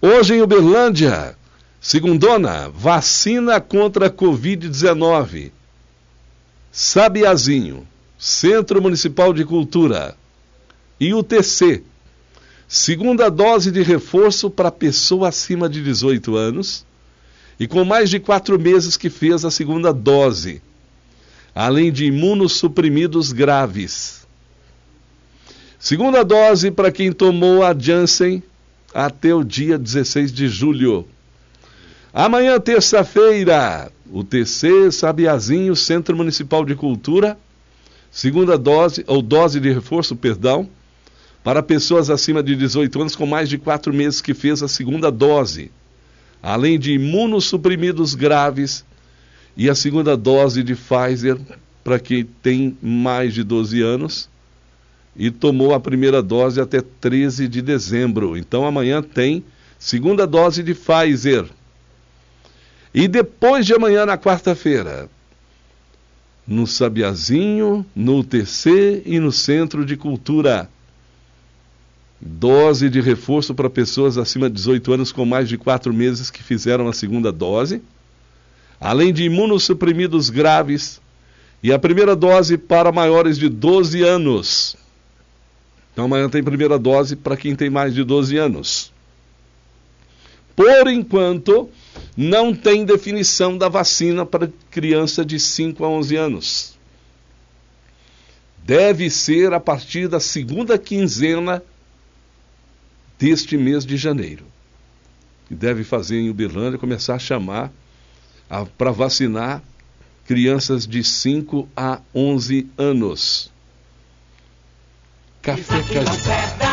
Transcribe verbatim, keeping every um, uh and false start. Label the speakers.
Speaker 1: Hoje em Uberlândia, segundona, vacina contra a covid dezenove. Sabiazinho, Centro Municipal de Cultura. E o T C, segunda dose de reforço para pessoa acima de dezoito anos e com mais de quatro meses que fez a segunda dose, além de imunossuprimidos graves. Segunda dose para quem tomou a Janssen até o dia dezesseis de julho. Amanhã, terça-feira, o T C Sabiazinho, Centro Municipal de Cultura, segunda dose, ou dose de reforço, perdão, para pessoas acima de dezoito anos com mais de quatro meses que fez a segunda dose, além de imunossuprimidos graves, e a segunda dose de Pfizer para quem tem mais de doze anos e tomou a primeira dose até treze de dezembro. Então amanhã tem segunda dose de Pfizer. E depois de amanhã, na quarta-feira, no Sabiazinho, no T C e no Centro de Cultura, dose de reforço para pessoas acima de dezoito anos com mais de quatro meses que fizeram a segunda dose, além de imunossuprimidos graves, e a primeira dose para maiores de doze anos. Então amanhã tem primeira dose para quem tem mais de doze anos. Por enquanto, não tem definição da vacina para criança de cinco a onze anos. Deve ser a partir da segunda quinzena deste mês de janeiro. E deve fazer em Uberlândia, começar a chamar para vacinar crianças de cinco a onze anos. Café Caju.